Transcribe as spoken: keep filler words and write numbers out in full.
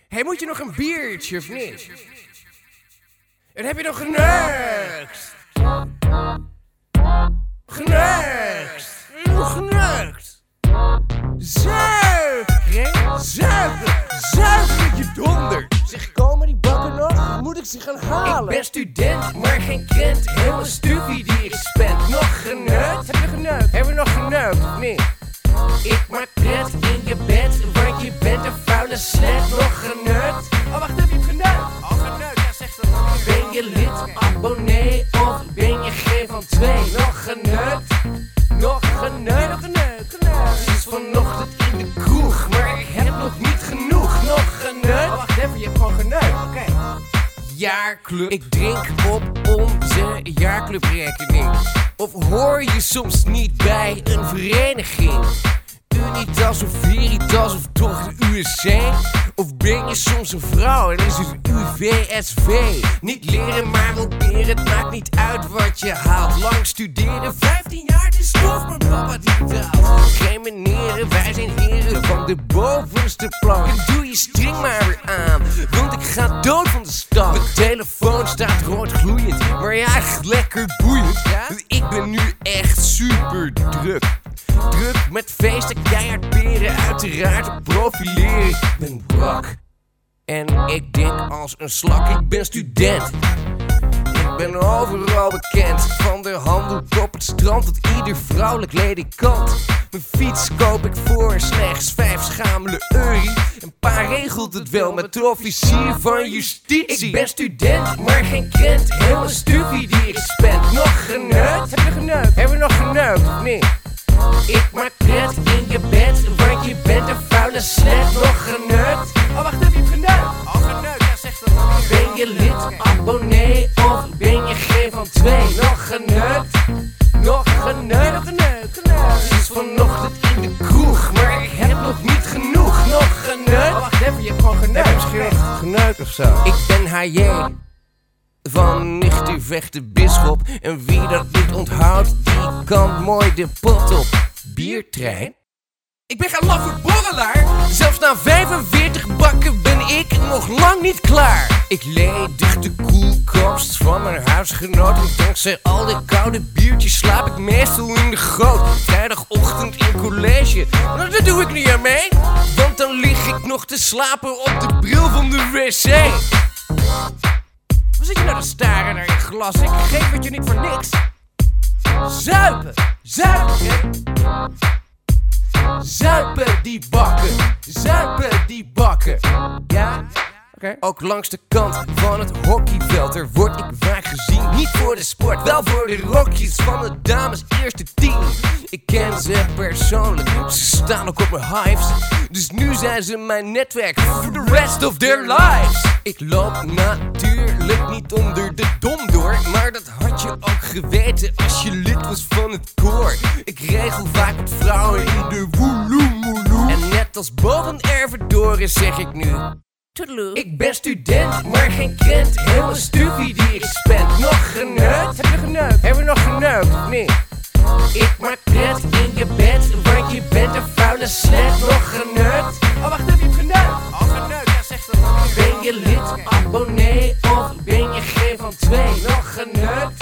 Hey, moet je nog een biertje of niet? En heb je nog geneukt? Geneukt? Nog geneukt? Zuip, hè? Zuip, zuip met je donder. Zeg, komen die bakken nog? Of moet ik ze gaan halen? Ik ben student, maar geen krent. Helemaal stufie die ik spend. Nog geneukt? Heb je geneukt? Hebben we nog geneukt of niet? Ik maak pret in je bed, want je bent een vuile slet. Nog geneukt? Oh, wacht, heb je hem geneukt? Al geneukt, ja, zeg dat dan weer. Ben je lid, abonnee of ben je geen van twee? Nog geneukt? Nog geneukt? Nog geneukt, geneukt. Het is vanochtend in de kroeg, maar ik heb nog niet genoeg. Nog geneukt? Oh, wacht even, je hebt gewoon geneukt. Oké. Okay. Jaarclub. Ik drink op onze jaarclubrekening. Of hoor je soms niet bij een vereniging? Unitas of Veritas of toch de U S C? Of ben je soms een vrouw en is het U V S V? Niet leren maar wel leren, het maakt niet uit wat je haalt. Lang studeren, vijftien jaar de stof, maar papa die betaalt. Geen meneren, wij zijn heren van de bovenste plank. En doe je string maar weer aan, want ik ga dood van de stad. Mijn telefoon staat rood gloeiend, maar ja, echt lekker boeiend. Ik ben nu echt super druk. Druk met feesten, keihard peren, uiteraard profileren. Ik ben brak en ik denk als een slak, ik ben student. Ik ben overal bekend, van de handdoek op het strand tot ieder vrouwelijk ledikant. Mijn fiets koop ik voor slechts vijf schamele eurie. En pa regelt het wel met de officier van justitie. Ik ben student, maar geen krent, helemaal stufie die ik spend. Nog geneukt? Heb je geneukt? Hebben we nog geneukt of niet? Ik maak pret in je bed, want je bent een vuile slet. Nog geneukt? Oh, wacht, heb je hem geneukt? Al geneukt, ja, zeg dat dan weer. Ben je lid, abonnee of ben je geen van twee? Nog geneukt? Nog geneukt? Nog geneukt, geneukt. Het is vanochtend in de kroeg, maar ik heb nog niet genoeg. Nog geneukt? Oh, wacht even, je hebt gewoon geneukt. Heb je misschien nog geneukt of zo? Ik ben H J van Nichter Vechten Bisschop. En wie dat niet onthoudt, die kan mooi de pot op. Biertrein? Ik ben geen laffe borrelaar. Zelfs na vijfenveertig bakken ben ik nog lang niet klaar. Ik ledig de koelkast van mijn huisgenoot. En dankzij al die koude biertjes slaap ik meestal in de goot. Vrijdagochtend in college, nou, daar doe ik niet aan mee. Want dan lig ik nog te slapen op de bril van de wc. Wat zit je nou te staren naar je glas? Ik geef het je niet voor niks. Zuipen, zuipen. Zuipen die bakken, zuipen die bakken. Ja? Okay. Ook langs de kant van het hockeyveld, er word ik vaak gezien. Niet voor de sport, wel voor de rokjes van de dames eerste team. Ik ken ze persoonlijk, ze staan ook op mijn hives. Dus nu zijn ze mijn netwerk for the rest of their lives. Ik loop natuurlijk niet onder de dom door, maar dat had je ook geweten als je lid was van het koor. Ik regel vaak met vrouwen in de woeloemoeloe. En net als boven Ervedoren zeg ik nu: toedeloe. Ik ben student, maar geen krent, helemaal stufie die ik spend. Nog geneukt? Heb je geneukt? Hebben we nog geneukt of niet? Ik maak pret in je bed, want je bent een vuile slet. Nog geneukt? Oh, wacht, heb je hem geneukt? Al geneukt, ja, zeg dat dan weer. Ben je lid, abonnee of ben je geen van twee? Nog geneukt?